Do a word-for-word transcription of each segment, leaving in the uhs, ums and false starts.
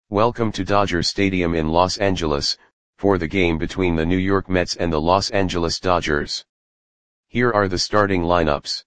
Welcome to Dodger Stadium in Los Angeles, for the game between the New York Mets and the Los Angeles Dodgers. Here are the starting lineups.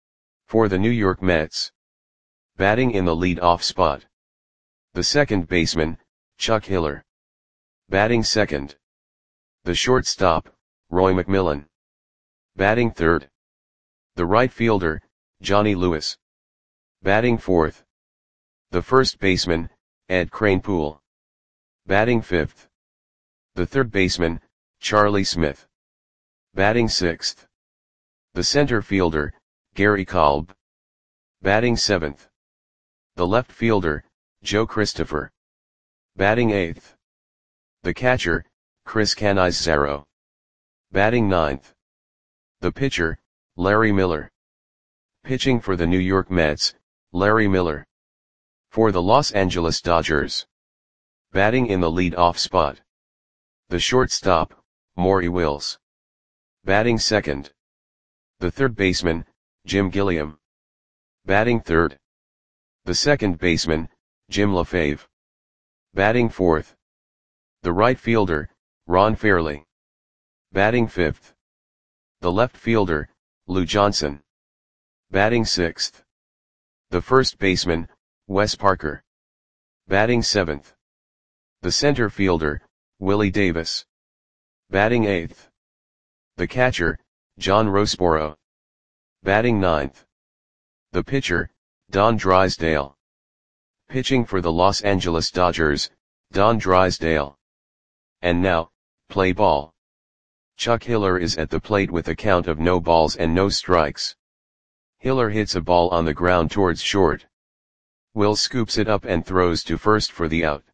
For the New York Mets. Batting in the lead-off spot. The second baseman, Chuck Hiller. Batting second. The shortstop, Roy McMillan. Batting third. The right fielder, Johnny Lewis. Batting fourth. The first baseman, Ed Kranepool. Batting fifth. The third baseman, Charlie Smith. Batting sixth. The center fielder, Gary Kolb. Batting seventh. The left fielder, Joe Christopher. Batting eighth. The catcher, Chris Cannizzaro. Batting ninth. The pitcher, Larry Miller. Pitching for the New York Mets, Larry Miller. For the Los Angeles Dodgers. Batting in the lead-off spot. The shortstop, Maury Wills. Batting second. The third baseman, Jim Gilliam. Batting third. The second baseman, Jim LaFave. Batting fourth. The right fielder, Ron Fairly. Batting fifth. The left fielder, Lou Johnson. Batting sixth. The first baseman, Wes Parker. Batting seventh. The center fielder, Willie Davis. Batting eighth. The catcher, John Roseboro. Batting ninth. The pitcher, Don Drysdale. Pitching for the Los Angeles Dodgers, Don Drysdale. And now, play ball. Chuck Hiller is at the plate with a count of no balls and no strikes. Hiller hits a ball on the ground towards short. Will scoops it up and throws to first for the out.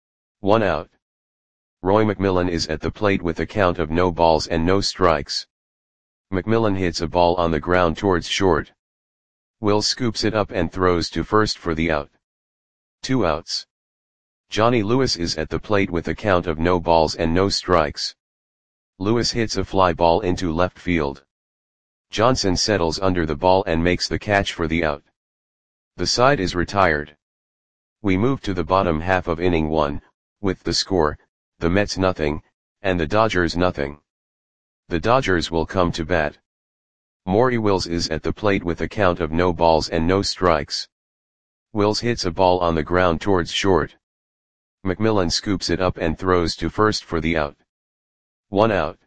One out. Roy McMillan is at the plate with a count of no balls and no strikes. McMillan hits a ball on the ground towards short. Will scoops it up and throws to first for the out. Two outs. Johnny Lewis is at the plate with a count of no balls and no strikes. Lewis hits a fly ball into left field. Johnson settles under the ball and makes the catch for the out. The side is retired. We move to the bottom half of inning one, with the score, the Mets nothing, and the Dodgers nothing. The Dodgers will come to bat. Maury Wills is at the plate with a count of no balls and no strikes. Wills hits a ball on the ground towards short. McMillan scoops it up and throws to first for the out. One out.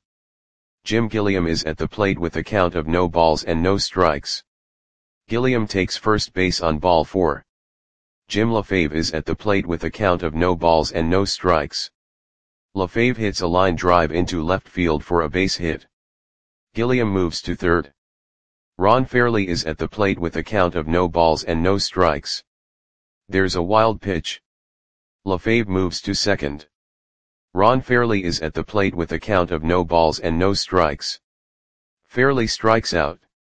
Jim Gilliam is at the plate with a count of no balls and no strikes. Gilliam takes first base on ball four. Jim LaFave is at the plate with a count of no balls and no strikes. LaFave hits a line drive into left field for a base hit. Gilliam moves to third. Ron Fairly is at the plate with a count of no balls and no strikes. There's a wild pitch. LaFave moves to second. Ron Fairly is at the plate with a count of no balls and no strikes. Fairly strikes out.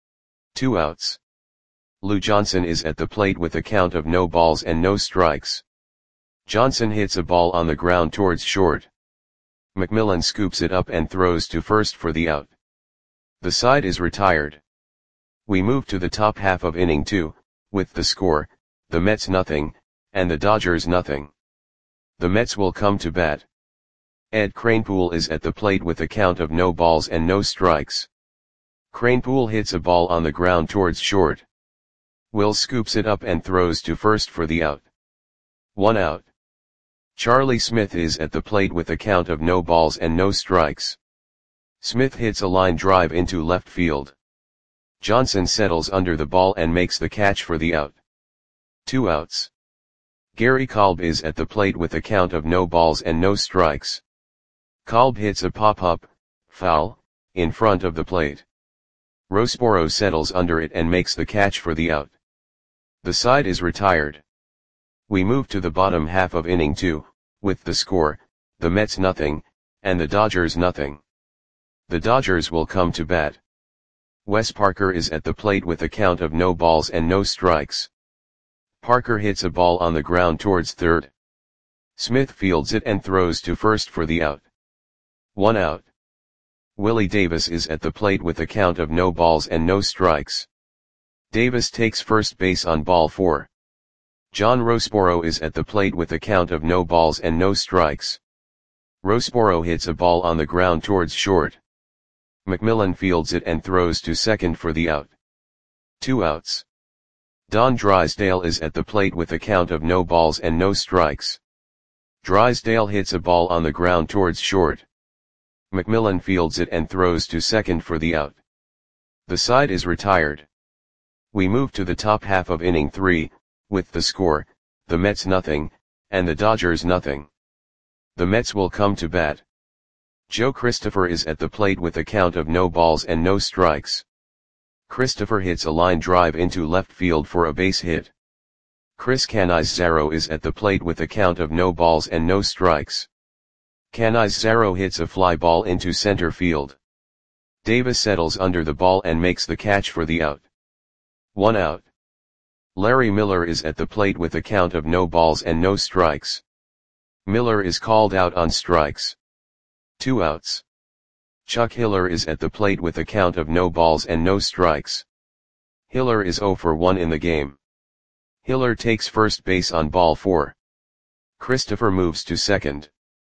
Two outs. Lou Johnson is at the plate with a count of no balls and no strikes. Johnson hits a ball on the ground towards short. McMillan scoops it up and throws to first for the out. The side is retired. We move to the top half of inning two, with the score, the Mets nothing, and the Dodgers nothing. The Mets will come to bat. Ed Kranepool is at the plate with a count of no balls and no strikes. Kranepool hits a ball on the ground towards short. Will scoops it up and throws to first for the out. One out. Charlie Smith is at the plate with a count of no balls and no strikes. Smith hits a line drive into left field. Johnson settles under the ball and makes the catch for the out. Two outs. Gary Kolb is at the plate with a count of no balls and no strikes. Kolb hits a pop-up, foul, in front of the plate. Roseboro settles under it and makes the catch for the out. The side is retired. We move to the bottom half of inning two, with the score, the Mets nothing, and the Dodgers nothing. The Dodgers will come to bat. Wes Parker is at the plate with a count of no balls and no strikes. Parker hits a ball on the ground towards third. Smith fields it and throws to first for the out. One out. Willie Davis is at the plate with a count of no balls and no strikes. Davis takes first base on ball four. John Rossborough is at the plate with a count of no balls and no strikes. Rossborough hits a ball on the ground towards short. McMillan fields it and throws to second for the out. Two outs. Don Drysdale is at the plate with a count of no balls and no strikes. Drysdale hits a ball on the ground towards short. McMillan fields it and throws to second for the out. The side is retired. We move to the top half of inning three, with the score, the Mets nothing, and the Dodgers nothing. The Mets will come to bat. Joe Christopher is at the plate with a count of no balls and no strikes. Christopher hits a line drive into left field for a base hit. Chris Canizaro is at the plate with a count of no balls and no strikes. Canizaro hits a fly ball into center field. Davis settles under the ball and makes the catch for the out. One out. Larry Miller is at the plate with a count of no balls and no strikes. Miller is called out on strikes. Two outs. Chuck Hiller is at the plate with a count of no balls and no strikes. Hiller is oh for one in the game. Hiller takes first base on ball four. Christopher moves to second.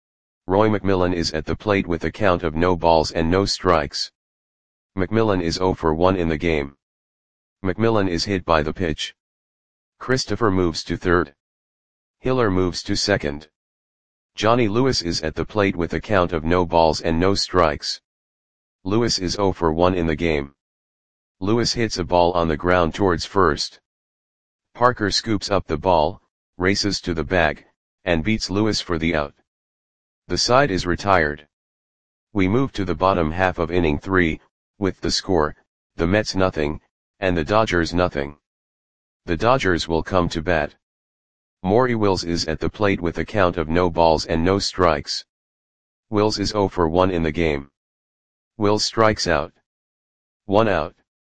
Roy McMillan is at the plate with a count of no balls and no strikes. McMillan is oh for one in the game. McMillan is hit by the pitch. Christopher moves to third. Hiller moves to second. Johnny Lewis is at the plate with a count of no balls and no strikes. Lewis is oh for one in the game. Lewis hits a ball on the ground towards first. Parker scoops up the ball, races to the bag, and beats Lewis for the out. The side is retired. We move to the bottom half of inning three, with the score, the Mets nothing, and the Dodgers nothing. The Dodgers will come to bat. Maury Wills is at the plate with a count of no balls and no strikes. Wills is oh for one in the game. Wills strikes out. One out.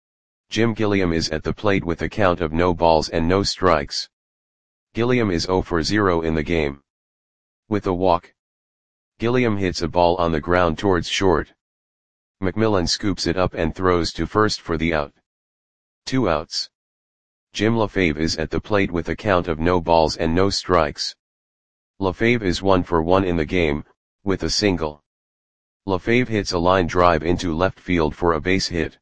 Jim Gilliam is at the plate with a count of no balls and no strikes. Gilliam is oh for zero in the game. With a walk. Gilliam hits a ball on the ground towards short. McMillan scoops it up and throws to first for the out. Two outs. Jim LaFave is at the plate with a count of no balls and no strikes. LaFave is one for one in the game, with a single. LaFave hits a line drive into left field for a base hit.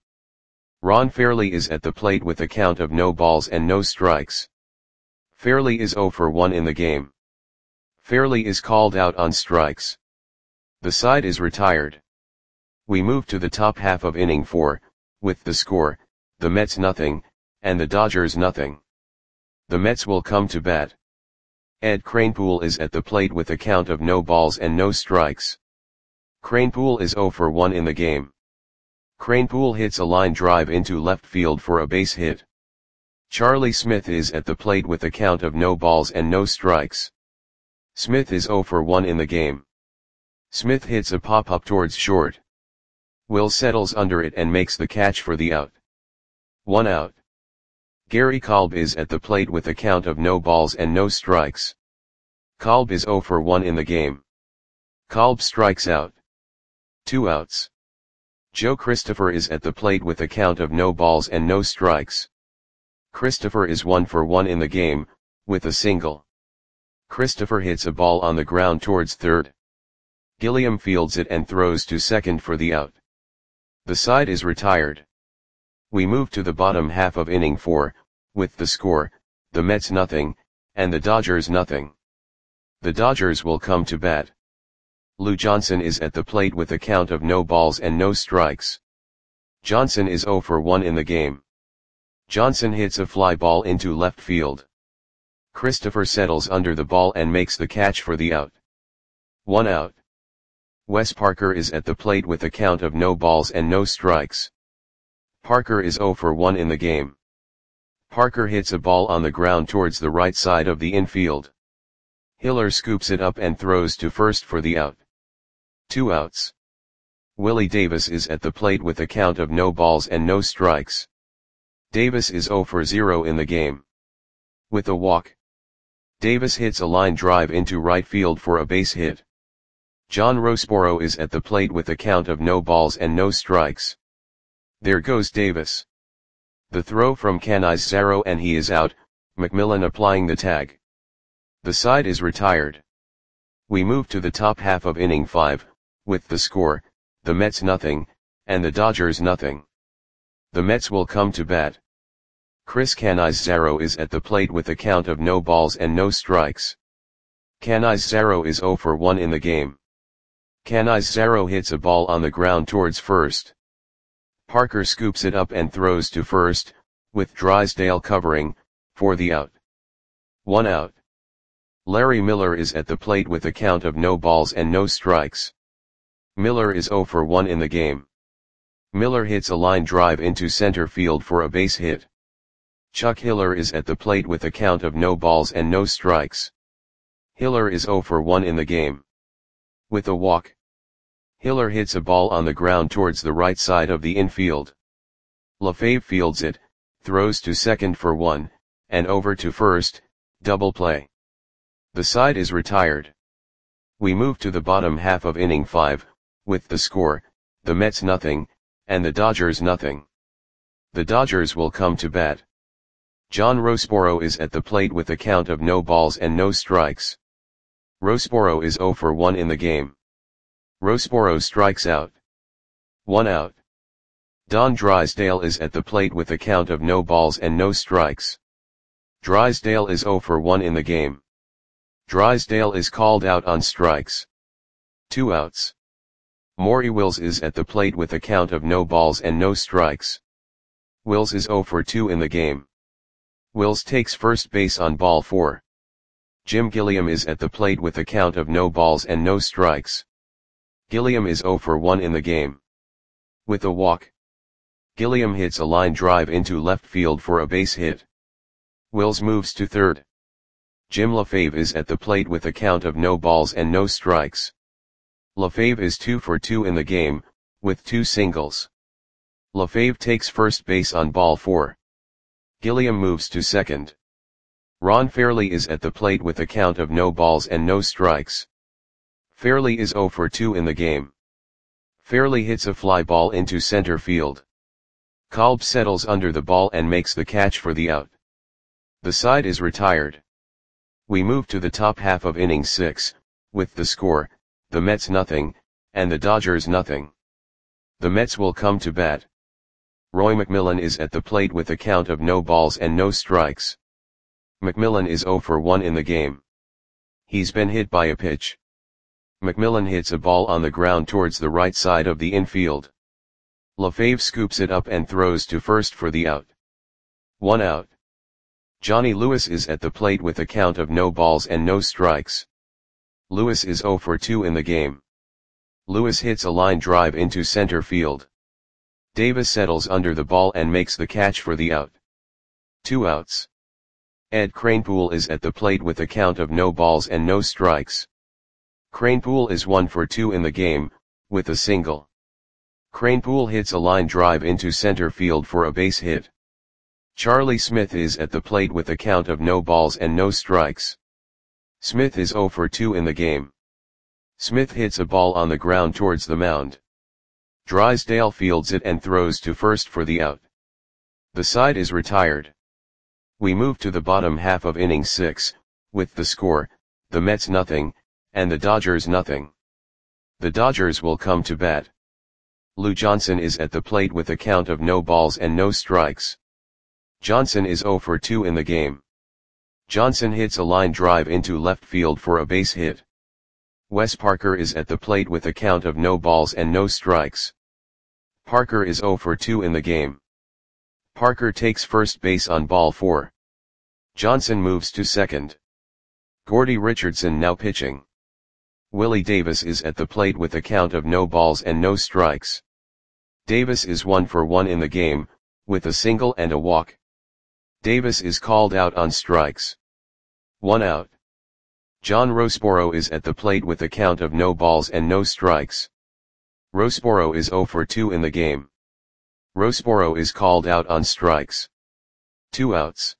Ron Fairley is at the plate with a count of no balls and no strikes. Fairley is oh for one in the game. Fairley is called out on strikes. The side is retired. We move to the top half of inning four, with the score, the Mets nothing, and the Dodgers nothing. The Mets will come to bat. Ed Kranepool is at the plate with a count of no balls and no strikes. Kranepool is oh for one in the game. Kranepool hits a line drive into left field for a base hit. Charlie Smith is at the plate with a count of no balls and no strikes. Smith is oh for one in the game. Smith hits a pop-up towards short. Will settles under it and makes the catch for the out. One out. Gary Kolb is at the plate with a count of no balls and no strikes. Kolb is oh for one in the game. Kolb strikes out. Two outs. Joe Christopher is at the plate with a count of no balls and no strikes. Christopher is one for one in the game, with a single. Christopher hits a ball on the ground towards third. Gilliam fields it and throws to second for the out. The side is retired. We move to the bottom half of inning four, with the score, the Mets nothing, and the Dodgers nothing. The Dodgers will come to bat. Lou Johnson is at the plate with a count of no balls and no strikes. Johnson is oh for one in the game. Johnson hits a fly ball into left field. Christopher settles under the ball and makes the catch for the out. One out. Wes Parker is at the plate with a count of no balls and no strikes. Parker is oh for one in the game. Parker hits a ball on the ground towards the right side of the infield. Hiller scoops it up and throws to first for the out. Two outs. Willie Davis is at the plate with a count of no balls and no strikes. Davis is oh for zero in the game. With a walk. Davis hits a line drive into right field for a base hit. John Rossborough is at the plate with a count of no balls and no strikes. There goes Davis. The throw from Canizaro and he is out, McMillan applying the tag. The side is retired. We move to the top half of inning five, with the score, the Mets nothing, and the Dodgers nothing. The Mets will come to bat. Chris Canizaro is at the plate with a count of no balls and no strikes. Canizaro is oh for one in the game. Canizaro hits a ball on the ground towards first. Parker scoops it up and throws to first, with Drysdale covering, for the out. One out. Larry Miller is at the plate with a count of no balls and no strikes. Miller is oh for one in the game. Miller hits a line drive into center field for a base hit. Chuck Hiller is at the plate with a count of no balls and no strikes. Hiller is oh for one in the game. With a walk. Hiller hits a ball on the ground towards the right side of the infield. LaFave fields it, throws to second for one, and over to first, double play. The side is retired. We move to the bottom half of inning five, with the score, the Mets nothing, and the Dodgers nothing. The Dodgers will come to bat. John Roseboro is at the plate with a count of no balls and no strikes. Roseboro is oh for one in the game. Roseboro strikes out. One out. Don Drysdale is at the plate with a count of no balls and no strikes. Drysdale is oh for one in the game. Drysdale is called out on strikes. Two outs. Maury Wills is at the plate with a count of no balls and no strikes. Wills is oh for two in the game. Wills takes first base on ball four. Jim Gilliam is at the plate with a count of no balls and no strikes. Gilliam is oh for one in the game. With a walk. Gilliam hits a line drive into left field for a base hit. Wills moves to third. Jim LaFave is at the plate with a count of no balls and no strikes. LaFave is two for two in the game, with two singles. LaFave takes first base on ball four. Gilliam moves to second. Ron Fairley is at the plate with a count of no balls and no strikes. Fairley is oh for two in the game. Fairley hits a fly ball into center field. Kolb settles under the ball and makes the catch for the out. The side is retired. We move to the top half of inning six, with the score, the Mets nothing, and the Dodgers nothing. The Mets will come to bat. Roy McMillan is at the plate with a count of no balls and no strikes. McMillan is oh for one in the game. He's been hit by a pitch. McMillan hits a ball on the ground towards the right side of the infield. LaFave scoops it up and throws to first for the out. One out. Johnny Lewis is at the plate with a count of no balls and no strikes. Lewis is oh for two in the game. Lewis hits a line drive into center field. Davis settles under the ball and makes the catch for the out. Two outs. Ed Kranepool is at the plate with a count of no balls and no strikes. Kranepool is one for two in the game, with a single. Kranepool hits a line drive into center field for a base hit. Charlie Smith is at the plate with a count of no balls and no strikes. Smith is oh for two in the game. Smith hits a ball on the ground towards the mound. Drysdale fields it and throws to first for the out. The side is retired. We move to the bottom half of inning six, with the score, the Mets nothing, and the Dodgers nothing. The Dodgers will come to bat. Lou Johnson is at the plate with a count of no balls and no strikes. Johnson is oh for two in the game. Johnson hits a line drive into left field for a base hit. Wes Parker is at the plate with a count of no balls and no strikes. Parker is oh for two in the game. Parker takes first base on ball four. Johnson moves to second. Gordy Richardson now pitching. Willie Davis is at the plate with a count of no balls and no strikes. Davis is one for one in the game, with a single and a walk. Davis is called out on strikes. One out. John Roseboro is at the plate with a count of no balls and no strikes. Roseboro is oh for two in the game. Roseboro is called out on strikes. Two outs.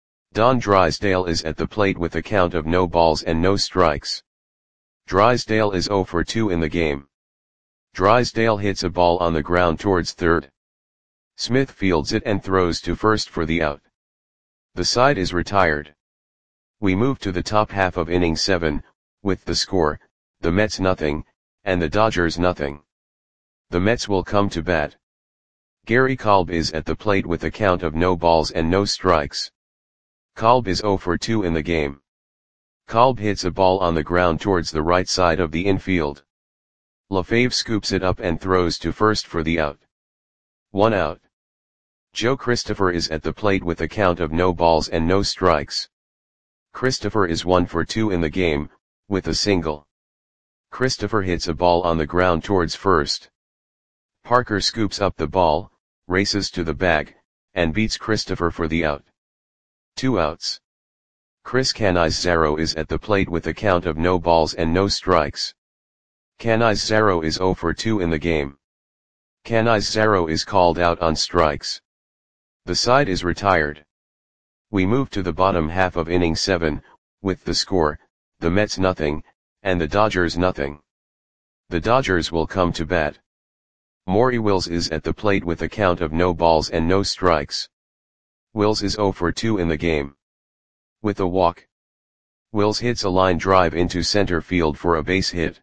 Don Drysdale is at the plate with a count of no balls and no strikes. Drysdale is oh for two in the game. Drysdale hits a ball on the ground towards third. Smith fields it and throws to first for the out. The side is retired. We move to the top half of inning seven, with the score, the Mets nothing, and the Dodgers nothing. The Mets will come to bat. Gary Kolb is at the plate with a count of no balls and no strikes. Kolb is oh for two in the game. Kolb hits a ball on the ground towards the right side of the infield. LaFave scoops it up and throws to first for the out. One out. Joe Christopher is at the plate with a count of no balls and no strikes. Christopher is one for two in the game, with a single. Christopher hits a ball on the ground towards first. Parker scoops up the ball, races to the bag, and beats Christopher for the out. Two outs. Chris Canizaro is at the plate with a count of no balls and no strikes. Canizaro is oh for two in the game. Canizaro is called out on strikes. The side is retired. We move to the bottom half of inning seven, with the score, the Mets nothing, and the Dodgers nothing. The Dodgers will come to bat. Maury Wills is at the plate with a count of no balls and no strikes. Wills is oh for two in the game. With a walk. Wills hits a line drive into center field for a base hit.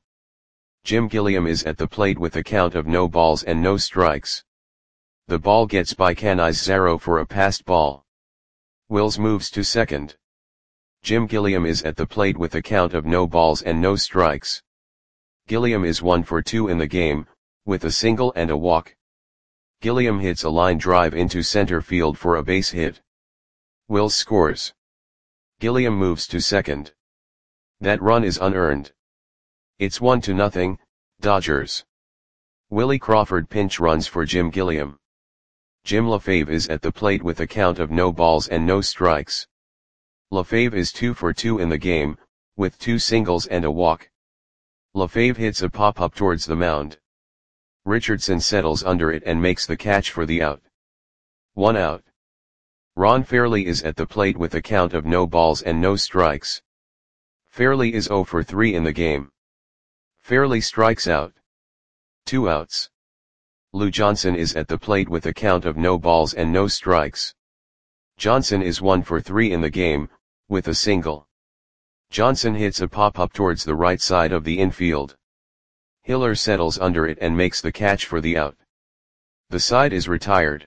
Jim Gilliam is at the plate with a count of no balls and no strikes. The ball gets by Canizaro for a passed ball. Wills moves to second. Jim Gilliam is at the plate with a count of no balls and no strikes. Gilliam is one for two in the game, with a single and a walk. Gilliam hits a line drive into center field for a base hit. Wills scores. Gilliam moves to second. That run is unearned. It's one to nothing, Dodgers. Willie Crawford pinch runs for Jim Gilliam. Jim LaFave is at the plate with a count of no balls and no strikes. LaFave is two for two in the game, with two singles and a walk. LaFave hits a pop-up towards the mound. Richardson settles under it and makes the catch for the out. One out. Ron Fairly is at the plate with a count of no balls and no strikes. Fairly is oh for three in the game. Fairly strikes out. Two outs. Lou Johnson is at the plate with a count of no balls and no strikes. Johnson is one for three in the game, with a single. Johnson hits a pop-up towards the right side of the infield. Hiller settles under it and makes the catch for the out. The side is retired.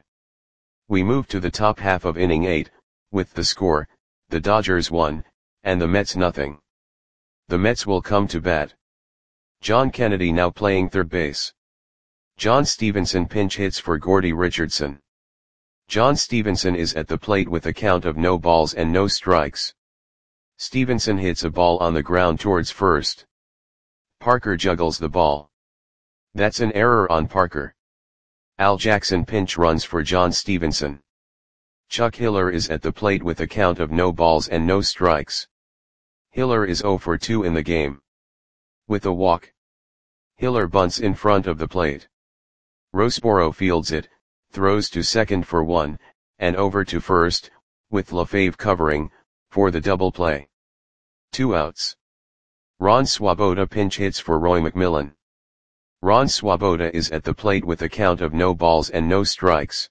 We move to the top half of inning eight, with the score, the Dodgers one, and the Mets nothing. The Mets will come to bat. John Kennedy now playing third base. John Stevenson pinch hits for Gordy Richardson. John Stevenson is at the plate with a count of no balls and no strikes. Stevenson hits a ball on the ground towards first. Parker juggles the ball. That's an error on Parker. Al Jackson pinch runs for John Stevenson. Chuck Hiller is at the plate with a count of no balls and no strikes. Hiller is oh for two in the game. With a walk. Hiller bunts in front of the plate. Rosboro fields it, throws to second for one, and over to first, with LaFave covering, for the double play. Two outs. Ron Swoboda pinch hits for Roy McMillan. Ron Swoboda is at the plate with a count of no balls and no strikes.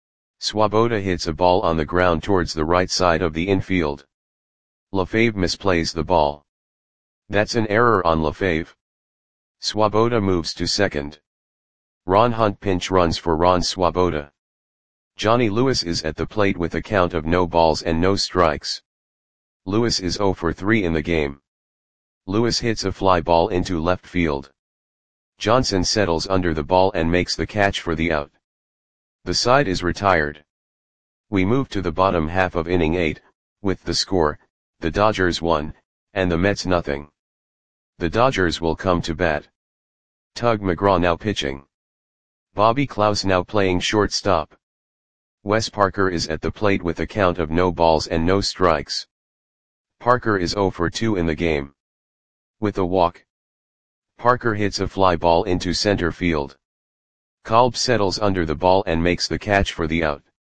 Swoboda hits a ball on the ground towards the right side of the infield. LaFave misplays the ball. That's an error on LaFave. Swoboda moves to second. Ron Hunt pinch runs for Ron Swoboda. Johnny Lewis is at the plate with a count of no balls and no strikes. Lewis is oh for three in the game. Lewis hits a fly ball into left field. Johnson settles under the ball and makes the catch for the out. The side is retired. We move to the bottom half of inning eight, with the score, the Dodgers one, and the Mets nothing. The Dodgers will come to bat. Tug McGraw now pitching. Bobby Klaus now playing shortstop. Wes Parker is at the plate with a count of no balls and no strikes. Parker is oh for two in the game. With a walk. Parker hits a fly ball into center field. Kolb settles under the ball and makes the catch for the out.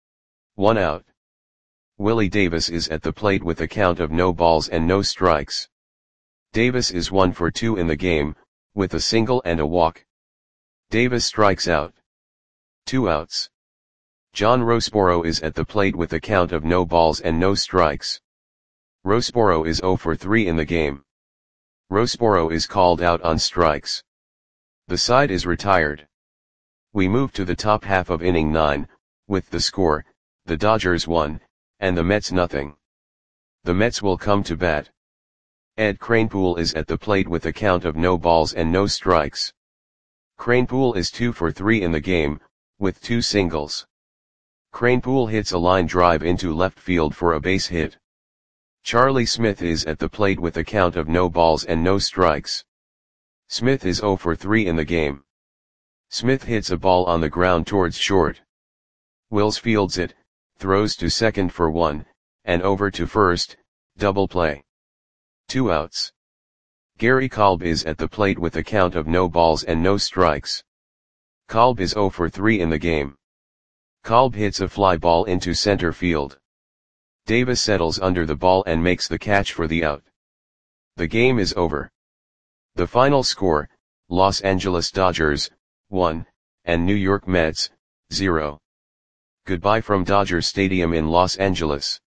One out. Willie Davis is at the plate with a count of no balls and no strikes. Davis is one for two in the game, with a single and a walk. Davis strikes out. Two outs. John Rossboro is at the plate with a count of no balls and no strikes. Rossboro is zero for three in the game. Rossboro is called out on strikes. The side is retired. We move to the top half of inning nine, with the score, the Dodgers one, and the Mets nothing. The Mets will come to bat. Ed Kranepool is at the plate with a count of no balls and no strikes. Kranepool is two for three in the game, with two singles. Kranepool hits a line drive into left field for a base hit. Charlie Smith is at the plate with a count of no balls and no strikes. Smith is zero for three in the game. Smith hits a ball on the ground towards short. Wills fields it, throws to second for one, and over to first, double play. Two outs. Gary Kolb is at the plate with a count of no balls and no strikes. Kolb is zero for three in the game. Kolb hits a fly ball into center field. Davis settles under the ball and makes the catch for the out. The game is over. The final score, Los Angeles Dodgers, one, and New York Mets, zero. Goodbye from Dodger Stadium in Los Angeles.